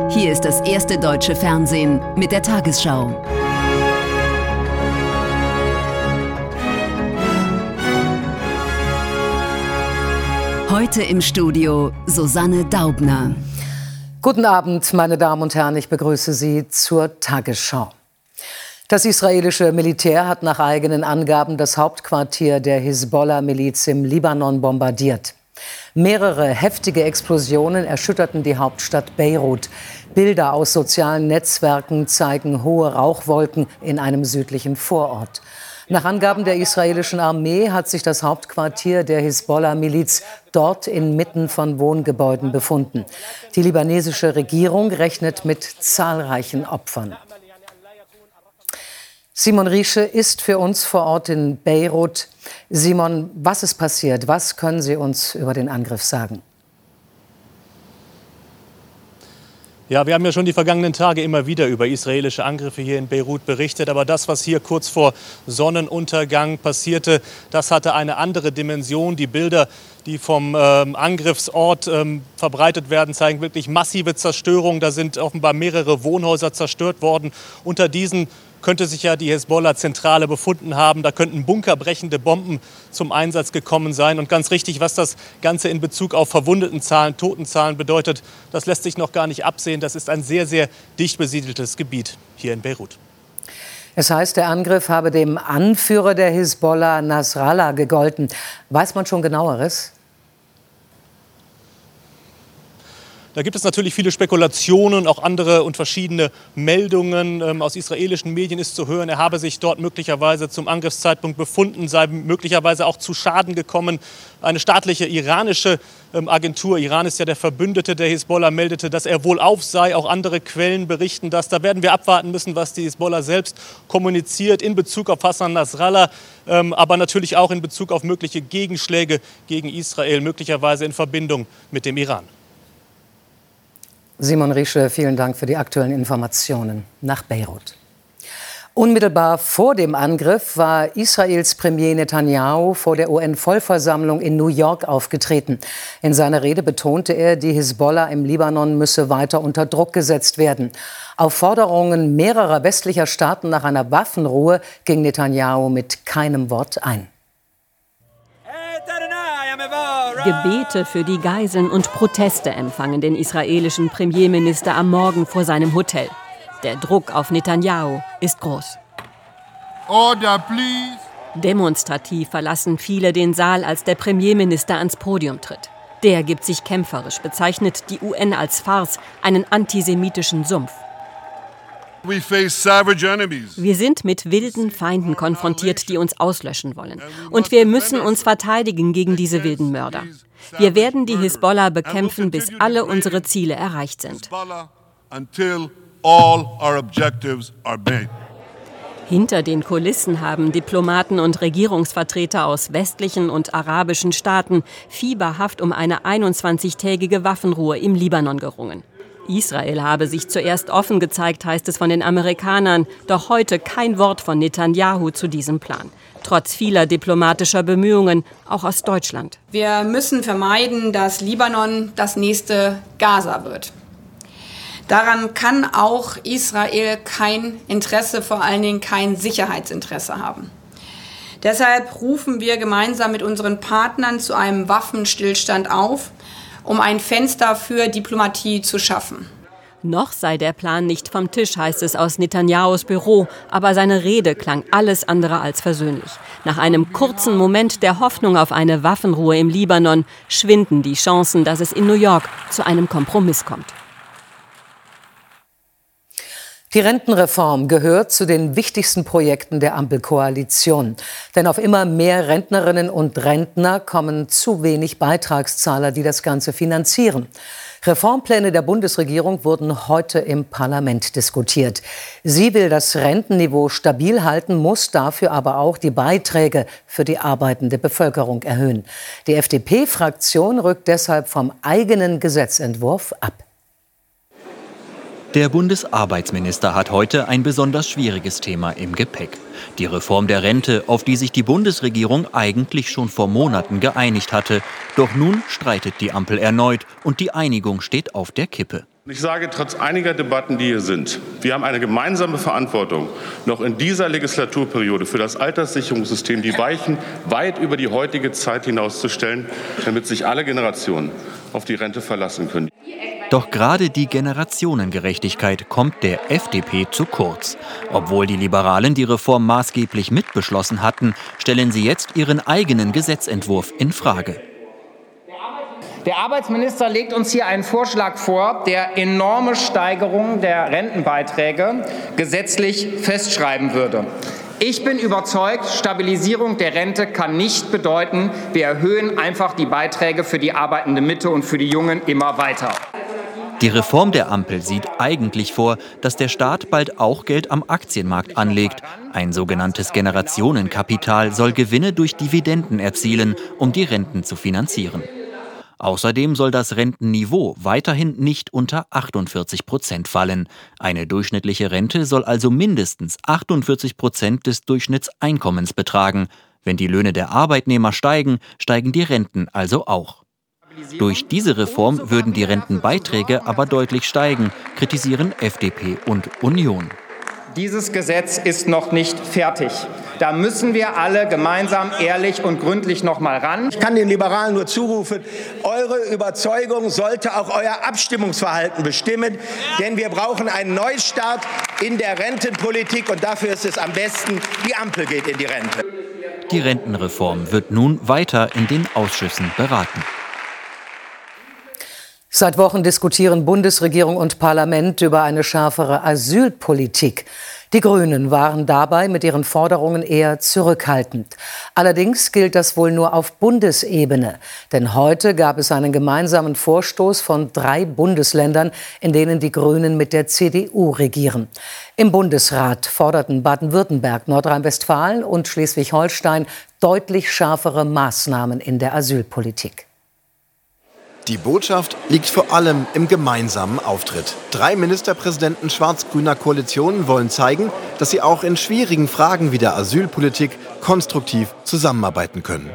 Hier ist das erste deutsche Fernsehen mit der Tagesschau. Heute im Studio Susanne Daubner. Guten Abend, meine Damen und Herren, ich begrüße Sie zur Tagesschau. Das israelische Militär hat nach eigenen Angaben das Hauptquartier der Hisbollah-Miliz im Libanon bombardiert. Mehrere heftige Explosionen erschütterten die Hauptstadt Beirut. Bilder aus sozialen Netzwerken zeigen hohe Rauchwolken in einem südlichen Vorort. Nach Angaben der israelischen Armee hat sich das Hauptquartier der Hisbollah-Miliz dort inmitten von Wohngebäuden befunden. Die libanesische Regierung rechnet mit zahlreichen Opfern. Simon Riesche ist für uns vor Ort in Beirut. Simon, was ist passiert? Was können Sie uns über den Angriff sagen? Ja, wir haben ja schon die vergangenen Tage immer wieder über israelische Angriffe hier in Beirut berichtet. Aber das, was hier kurz vor Sonnenuntergang passierte, das hatte eine andere Dimension. Die Bilder, die vom Angriffsort verbreitet werden, zeigen wirklich massive Zerstörung. Da sind offenbar mehrere Wohnhäuser zerstört worden. Unter diesen könnte sich ja die Hisbollah-Zentrale befunden haben. Da könnten bunkerbrechende Bomben zum Einsatz gekommen sein. Und ganz richtig, was das Ganze in Bezug auf Verwundetenzahlen, Totenzahlen bedeutet, das lässt sich noch gar nicht absehen. Das ist ein sehr, sehr dicht besiedeltes Gebiet hier in Beirut. Es heißt, der Angriff habe dem Anführer der Hisbollah, Nasrallah, gegolten. Weiß man schon Genaueres? Da gibt es natürlich viele Spekulationen, auch andere und verschiedene Meldungen. Aus israelischen Medien ist zu hören, er habe sich dort möglicherweise zum Angriffszeitpunkt befunden, sei möglicherweise auch zu Schaden gekommen. Eine staatliche iranische Agentur, Iran ist ja der Verbündete der Hisbollah, meldete, dass er wohlauf sei. Auch andere Quellen berichten das. Da werden wir abwarten müssen, was die Hisbollah selbst kommuniziert in Bezug auf Hassan Nasrallah, aber natürlich auch in Bezug auf mögliche Gegenschläge gegen Israel, möglicherweise in Verbindung mit dem Iran. Simon Riesche, vielen Dank für die aktuellen Informationen nach Beirut. Unmittelbar vor dem Angriff war Israels Premier Netanyahu vor der UN-Vollversammlung in New York aufgetreten. In seiner Rede betonte er, die Hisbollah im Libanon müsse weiter unter Druck gesetzt werden. Auf Forderungen mehrerer westlicher Staaten nach einer Waffenruhe ging Netanyahu mit keinem Wort ein. Gebete für die Geiseln und Proteste empfangen den israelischen Premierminister am Morgen vor seinem Hotel. Der Druck auf Netanyahu ist groß. Order, please. Demonstrativ verlassen viele den Saal, als der Premierminister ans Podium tritt. Der gibt sich kämpferisch, bezeichnet die UN als Farce, einen antisemitischen Sumpf. Wir sind mit wilden Feinden konfrontiert, die uns auslöschen wollen. Und wir müssen uns verteidigen gegen diese wilden Mörder. Wir werden die Hisbollah bekämpfen, bis alle unsere Ziele erreicht sind. Hinter den Kulissen haben Diplomaten und Regierungsvertreter aus westlichen und arabischen Staaten fieberhaft um eine 21-tägige Waffenruhe im Libanon gerungen. Israel habe sich zuerst offen gezeigt, heißt es von den Amerikanern. Doch heute kein Wort von Netanyahu zu diesem Plan. Trotz vieler diplomatischer Bemühungen, auch aus Deutschland. Wir müssen vermeiden, dass Libanon das nächste Gaza wird. Daran kann auch Israel kein Interesse, vor allen Dingen kein Sicherheitsinteresse haben. Deshalb rufen wir gemeinsam mit unseren Partnern zu einem Waffenstillstand auf, um ein Fenster für Diplomatie zu schaffen. Noch sei der Plan nicht vom Tisch, heißt es aus Netanyahus Büro, aber seine Rede klang alles andere als versöhnlich. Nach einem kurzen Moment der Hoffnung auf eine Waffenruhe im Libanon schwinden die Chancen, dass es in New York zu einem Kompromiss kommt. Die Rentenreform gehört zu den wichtigsten Projekten der Ampelkoalition. Denn auf immer mehr Rentnerinnen und Rentner kommen zu wenig Beitragszahler, die das Ganze finanzieren. Reformpläne der Bundesregierung wurden heute im Parlament diskutiert. Sie will das Rentenniveau stabil halten, muss dafür aber auch die Beiträge für die arbeitende Bevölkerung erhöhen. Die FDP-Fraktion rückt deshalb vom eigenen Gesetzentwurf ab. Der Bundesarbeitsminister hat heute ein besonders schwieriges Thema im Gepäck. Die Reform der Rente, auf die sich die Bundesregierung eigentlich schon vor Monaten geeinigt hatte. Doch nun streitet die Ampel erneut und die Einigung steht auf der Kippe. Ich sage, trotz einiger Debatten, die hier sind, wir haben eine gemeinsame Verantwortung, noch in dieser Legislaturperiode für das Alterssicherungssystem die Weichen weit über die heutige Zeit hinauszustellen, damit sich alle Generationen auf die Rente verlassen können. Doch gerade die Generationengerechtigkeit kommt der FDP zu kurz. Obwohl die Liberalen die Reform maßgeblich mitbeschlossen hatten, stellen sie jetzt ihren eigenen Gesetzentwurf in Frage. Der Arbeitsminister legt uns hier einen Vorschlag vor, der enorme Steigerungen der Rentenbeiträge gesetzlich festschreiben würde. Ich bin überzeugt, Stabilisierung der Rente kann nicht bedeuten, wir erhöhen einfach die Beiträge für die arbeitende Mitte und für die Jungen immer weiter. Die Reform der Ampel sieht eigentlich vor, dass der Staat bald auch Geld am Aktienmarkt anlegt. Ein sogenanntes Generationenkapital soll Gewinne durch Dividenden erzielen, um die Renten zu finanzieren. Außerdem soll das Rentenniveau weiterhin nicht unter 48% fallen. Eine durchschnittliche Rente soll also mindestens 48% des Durchschnittseinkommens betragen. Wenn die Löhne der Arbeitnehmer steigen, steigen die Renten also auch. Durch diese Reform würden die Rentenbeiträge aber deutlich steigen, kritisieren FDP und Union. Dieses Gesetz ist noch nicht fertig. Da müssen wir alle gemeinsam ehrlich und gründlich noch mal ran. Ich kann den Liberalen nur zurufen, eure Überzeugung sollte auch euer Abstimmungsverhalten bestimmen, denn wir brauchen einen Neustart in der Rentenpolitik und dafür ist es am besten, die Ampel geht in die Rente. Die Rentenreform wird nun weiter in den Ausschüssen beraten. Seit Wochen diskutieren Bundesregierung und Parlament über eine schärfere Asylpolitik. Die Grünen waren dabei mit ihren Forderungen eher zurückhaltend. Allerdings gilt das wohl nur auf Bundesebene. Denn heute gab es einen gemeinsamen Vorstoß von 3 Bundesländern, in denen die Grünen mit der CDU regieren. Im Bundesrat forderten Baden-Württemberg, Nordrhein-Westfalen und Schleswig-Holstein deutlich schärfere Maßnahmen in der Asylpolitik. Die Botschaft liegt vor allem im gemeinsamen Auftritt. 3 Ministerpräsidenten schwarz-grüner Koalitionen wollen zeigen, dass sie auch in schwierigen Fragen wie der Asylpolitik konstruktiv zusammenarbeiten können.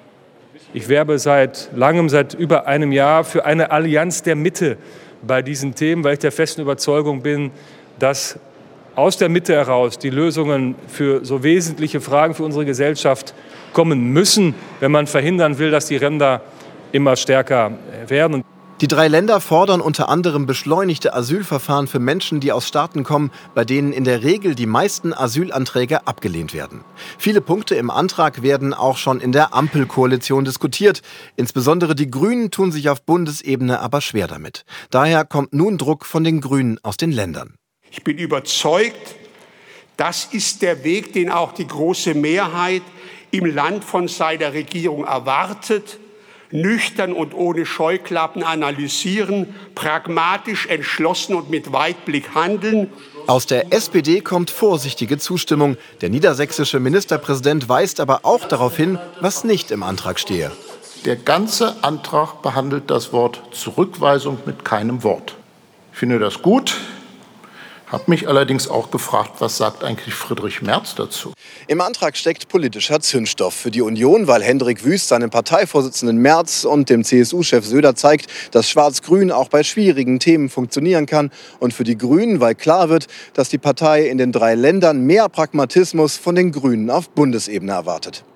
Ich werbe seit langem, seit über einem Jahr, für eine Allianz der Mitte bei diesen Themen, weil ich der festen Überzeugung bin, dass aus der Mitte heraus die Lösungen für so wesentliche Fragen für unsere Gesellschaft kommen müssen, wenn man verhindern will, dass die Ränder immer stärker werden. Die 3 Länder fordern unter anderem beschleunigte Asylverfahren für Menschen, die aus Staaten kommen, bei denen in der Regel die meisten Asylanträge abgelehnt werden. Viele Punkte im Antrag werden auch schon in der Ampelkoalition diskutiert. Insbesondere die Grünen tun sich auf Bundesebene aber schwer damit. Daher kommt nun Druck von den Grünen aus den Ländern. Ich bin überzeugt, das ist der Weg, den auch die große Mehrheit im Land von seiner Regierung erwartet. Nüchtern und ohne Scheuklappen analysieren, pragmatisch, entschlossen und mit Weitblick handeln. Aus der SPD kommt vorsichtige Zustimmung. Der niedersächsische Ministerpräsident weist aber auch darauf hin, was nicht im Antrag stehe. Der ganze Antrag behandelt das Wort Zurückweisung mit keinem Wort. Ich finde das gut. Habe mich allerdings auch gefragt, was sagt eigentlich Friedrich Merz dazu? Im Antrag steckt politischer Zündstoff für die Union, weil Hendrik Wüst seinem Parteivorsitzenden Merz und dem CSU-Chef Söder zeigt, dass Schwarz-Grün auch bei schwierigen Themen funktionieren kann. Und für die Grünen, weil klar wird, dass die Partei in den 3 Ländern mehr Pragmatismus von den Grünen auf Bundesebene erwartet.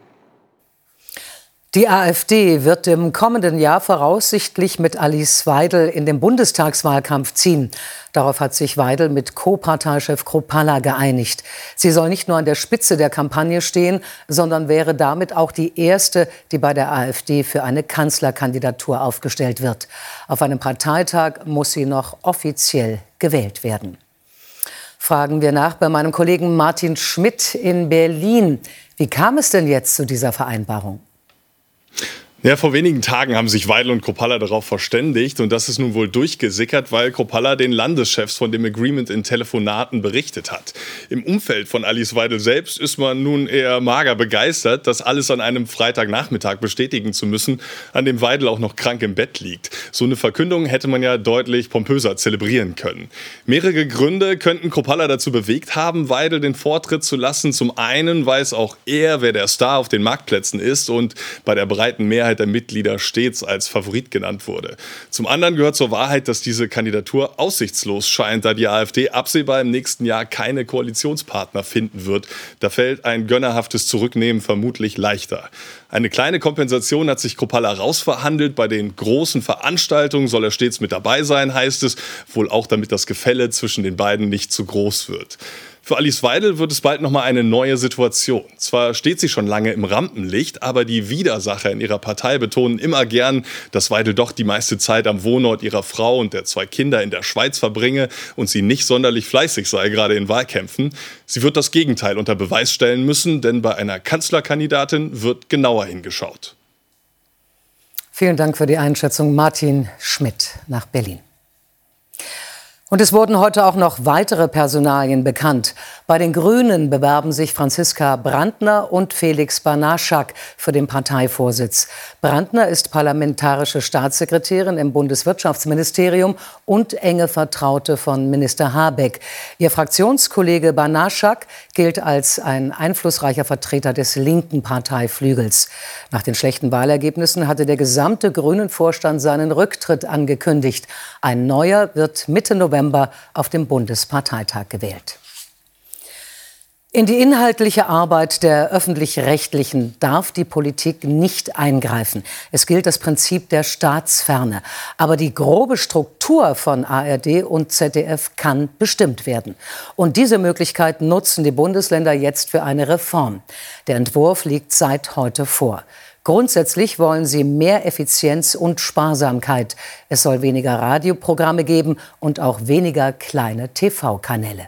Die AfD wird im kommenden Jahr voraussichtlich mit Alice Weidel in den Bundestagswahlkampf ziehen. Darauf hat sich Weidel mit Co-Parteichef Kruppalla geeinigt. Sie soll nicht nur an der Spitze der Kampagne stehen, sondern wäre damit auch die erste, die bei der AfD für eine Kanzlerkandidatur aufgestellt wird. Auf einem Parteitag muss sie noch offiziell gewählt werden. Fragen wir nach bei meinem Kollegen Martin Schmidt in Berlin. Wie kam es denn jetzt zu dieser Vereinbarung? Ja, vor wenigen Tagen haben sich Weidel und Kruppalla darauf verständigt und das ist nun wohl durchgesickert, weil Kruppalla den Landeschefs von dem Agreement in Telefonaten berichtet hat. Im Umfeld von Alice Weidel selbst ist man nun eher mager begeistert, das alles an einem Freitagnachmittag bestätigen zu müssen, an dem Weidel auch noch krank im Bett liegt. So eine Verkündung hätte man ja deutlich pompöser zelebrieren können. Mehrere Gründe könnten Kruppalla dazu bewegt haben, Weidel den Vortritt zu lassen. Zum einen weiß auch er, wer der Star auf den Marktplätzen ist und bei der breiten Mehrheit Mehrheit der Mitglieder stets als Favorit genannt wurde. Zum anderen gehört zur Wahrheit, dass diese Kandidatur aussichtslos scheint, da die AfD absehbar im nächsten Jahr keine Koalitionspartner finden wird. Da fällt ein gönnerhaftes Zurücknehmen vermutlich leichter. Eine kleine Kompensation hat sich Kruppalla rausverhandelt. Bei den großen Veranstaltungen soll er stets mit dabei sein, heißt es. Wohl auch, damit das Gefälle zwischen den beiden nicht zu groß wird. Für Alice Weidel wird es bald nochmal eine neue Situation. Zwar steht sie schon lange im Rampenlicht, aber die Widersacher in ihrer Partei betonen immer gern, dass Weidel doch die meiste Zeit am Wohnort ihrer Frau und der 2 Kinder in der Schweiz verbringe und sie nicht sonderlich fleißig sei, gerade in Wahlkämpfen. Sie wird das Gegenteil unter Beweis stellen müssen, denn bei einer Kanzlerkandidatin wird genauer hingeschaut. Vielen Dank für die Einschätzung, Martin Schmidt nach Berlin. Und es wurden heute auch noch weitere Personalien bekannt. Bei den Grünen bewerben sich Franziska Brandner und Felix Banaschak für den Parteivorsitz. Brandner ist parlamentarische Staatssekretärin im Bundeswirtschaftsministerium und enge Vertraute von Minister Habeck. Ihr Fraktionskollege Banaschak gilt als ein einflussreicher Vertreter des linken Parteiflügels. Nach den schlechten Wahlergebnissen hatte der gesamte Grünen-Vorstand seinen Rücktritt angekündigt. Ein neuer wird Mitte November auf dem Bundesparteitag gewählt. In die inhaltliche Arbeit der Öffentlich-Rechtlichen darf die Politik nicht eingreifen. Es gilt das Prinzip der Staatsferne. Aber die grobe Struktur von ARD und ZDF kann bestimmt werden. Und diese Möglichkeit nutzen die Bundesländer jetzt für eine Reform. Der Entwurf liegt seit heute vor. Grundsätzlich wollen sie mehr Effizienz und Sparsamkeit. Es soll weniger Radioprogramme geben und auch weniger kleine TV-Kanäle.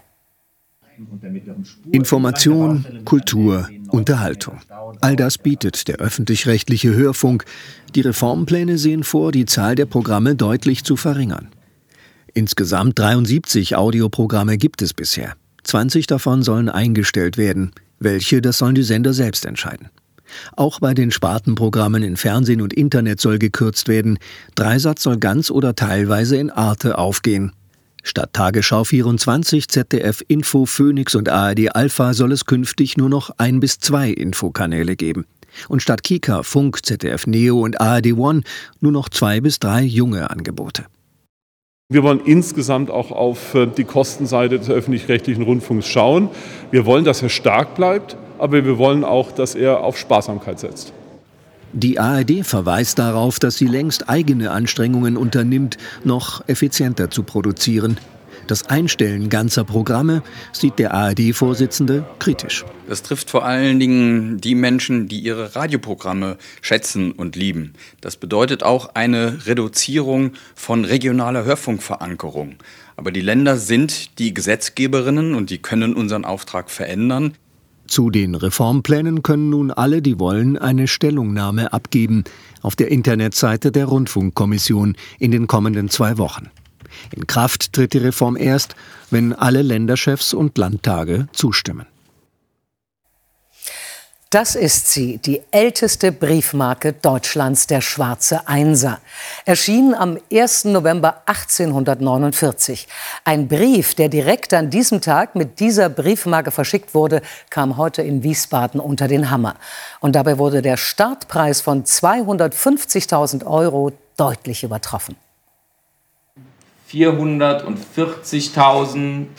Information, Kultur, Unterhaltung. All das bietet der öffentlich-rechtliche Hörfunk. Die Reformpläne sehen vor, die Zahl der Programme deutlich zu verringern. Insgesamt 73 Audioprogramme gibt es bisher. 20 davon sollen eingestellt werden. Welche, das sollen die Sender selbst entscheiden. Auch bei den Spartenprogrammen in Fernsehen und Internet soll gekürzt werden. Dreisat soll ganz oder teilweise in Arte aufgehen. Statt Tagesschau 24, ZDF Info, Phoenix und ARD Alpha soll es künftig nur noch 1 bis 2 Infokanäle geben. Und statt Kika, Funk, ZDF Neo und ARD One nur noch 2 bis 3 junge Angebote. Wir wollen insgesamt auch auf die Kostenseite des öffentlich-rechtlichen Rundfunks schauen. Wir wollen, dass er stark bleibt, aber wir wollen auch, dass er auf Sparsamkeit setzt. Die ARD verweist darauf, dass sie längst eigene Anstrengungen unternimmt, noch effizienter zu produzieren. Das Einstellen ganzer Programme sieht der ARD-Vorsitzende kritisch. Das trifft vor allen Dingen die Menschen, die ihre Radioprogramme schätzen und lieben. Das bedeutet auch eine Reduzierung von regionaler Hörfunkverankerung. Aber die Länder sind die Gesetzgeberinnen und die können unseren Auftrag verändern. Zu den Reformplänen können nun alle, die wollen, eine Stellungnahme abgeben auf der Internetseite der Rundfunkkommission in den kommenden 2 Wochen. In Kraft tritt die Reform erst, wenn alle Länderchefs und Landtage zustimmen. Das ist sie, die älteste Briefmarke Deutschlands, der Schwarze Einser. Erschienen am 1. November 1849. Ein Brief, der direkt an diesem Tag mit dieser Briefmarke verschickt wurde, kam heute in Wiesbaden unter den Hammer. Und dabei wurde der Startpreis von 250.000 € deutlich übertroffen. 440.000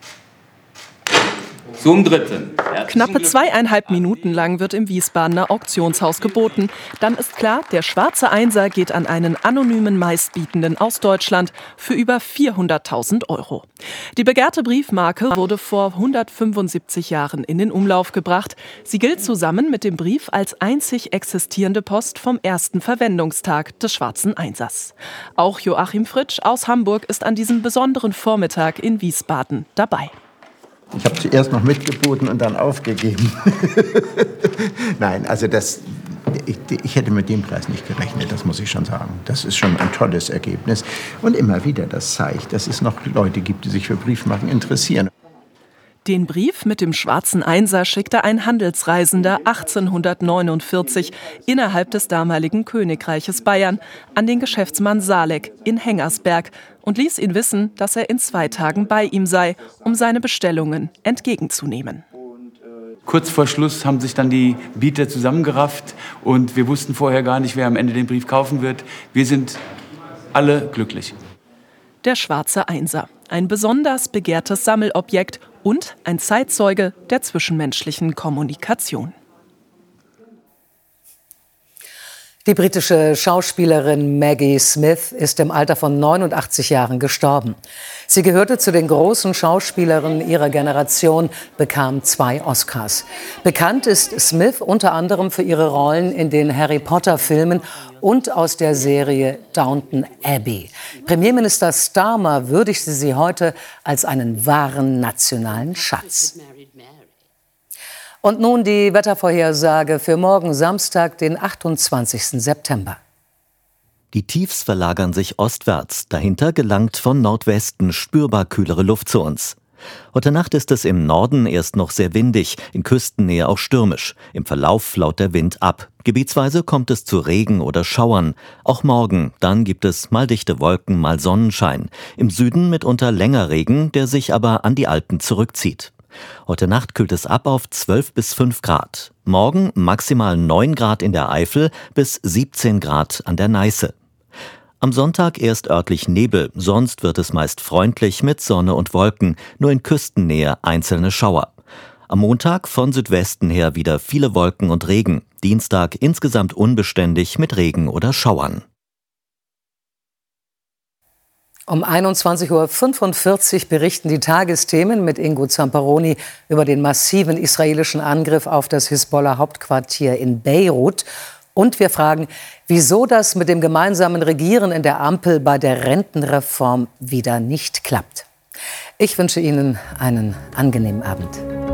zum Dritten. Knappe 2,5 Minuten lang wird im Wiesbadener Auktionshaus geboten. Dann ist klar, der Schwarze Einser geht an einen anonymen Meistbietenden aus Deutschland für über 400.000 €. Die begehrte Briefmarke wurde vor 175 Jahren in den Umlauf gebracht. Sie gilt zusammen mit dem Brief als einzig existierende Post vom ersten Verwendungstag des Schwarzen Einsers. Auch Joachim Fritsch aus Hamburg ist an diesem besonderen Vormittag in Wiesbaden dabei. Ich habe zuerst noch mitgeboten und dann aufgegeben. Nein, also ich hätte mit dem Preis nicht gerechnet, das muss ich schon sagen. Das ist schon ein tolles Ergebnis. Und immer wieder, das zeigt, dass es noch Leute gibt, die sich für Briefmarken interessieren. Den Brief mit dem Schwarzen Einser schickte ein Handelsreisender 1849 innerhalb des damaligen Königreiches Bayern an den Geschäftsmann Salek in Hengersberg und ließ ihn wissen, dass er in 2 Tagen bei ihm sei, um seine Bestellungen entgegenzunehmen. Kurz vor Schluss haben sich dann die Bieter zusammengerafft und wir wussten vorher gar nicht, wer am Ende den Brief kaufen wird. Wir sind alle glücklich. Der schwarze Einser, ein besonders begehrtes Sammelobjekt und ein Zeitzeuge der zwischenmenschlichen Kommunikation. Die britische Schauspielerin Maggie Smith ist im Alter von 89 Jahren gestorben. Sie gehörte zu den großen Schauspielerinnen ihrer Generation, bekam 2 Oscars. Bekannt ist Smith unter anderem für ihre Rollen in den Harry-Potter-Filmen und aus der Serie Downton Abbey. Premierminister Starmer würdigte sie heute als einen wahren nationalen Schatz. Und nun die Wettervorhersage für morgen Samstag, den 28. September. Die Tiefs verlagern sich ostwärts. Dahinter gelangt von Nordwesten spürbar kühlere Luft zu uns. Heute Nacht ist es im Norden erst noch sehr windig, in Küstennähe auch stürmisch. Im Verlauf flaut der Wind ab. Gebietsweise kommt es zu Regen oder Schauern. Auch morgen, dann gibt es mal dichte Wolken, mal Sonnenschein. Im Süden mitunter länger Regen, der sich aber an die Alpen zurückzieht. Heute Nacht kühlt es ab auf 12 bis 5 Grad. Morgen maximal 9 Grad in der Eifel bis 17 Grad an der Neiße. Am Sonntag erst örtlich Nebel, sonst wird es meist freundlich mit Sonne und Wolken, nur in Küstennähe einzelne Schauer. Am Montag von Südwesten her wieder viele Wolken und Regen. Dienstag insgesamt unbeständig mit Regen oder Schauern. Um 21:45 Uhr berichten die Tagesthemen mit Ingo Zamperoni über den massiven israelischen Angriff auf das Hisbollah-Hauptquartier in Beirut. Und wir fragen, wieso das mit dem gemeinsamen Regieren in der Ampel bei der Rentenreform wieder nicht klappt. Ich wünsche Ihnen einen angenehmen Abend.